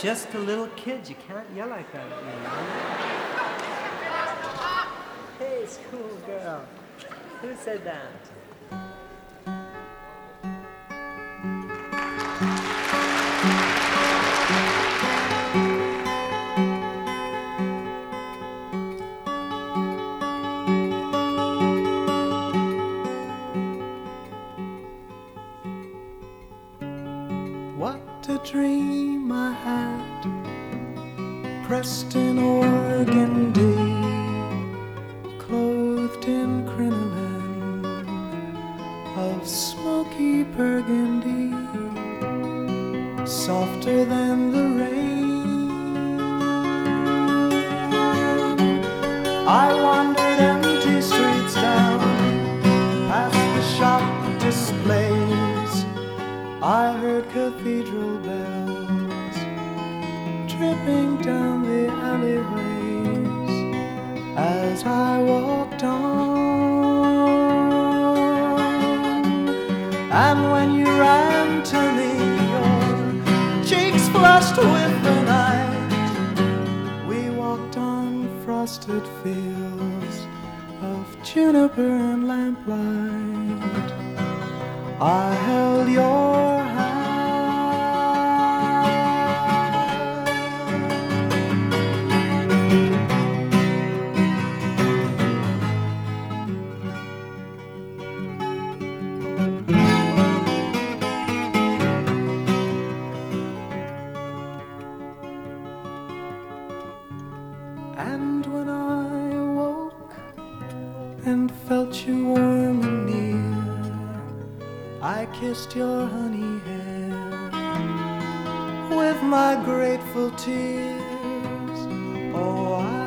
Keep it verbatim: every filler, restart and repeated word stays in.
just a little kid. You can't yell like that at me. Hey, schoolgirl. Who said that? What a dream I had, pressed in organdy, clothed in crinoline of smoky burgundy, softer than the rain. I wandered empty streets down, past the shop displays. I heard cathedral bells tripping down the alleyways as I walked on. And when you ran to me, your cheeks flushed with the night. We walked on frosted fields of juniper and lamplight. I held your hand, and when I awoke and felt you warm and near, I kissed your honey hair with my grateful tears. Oh, I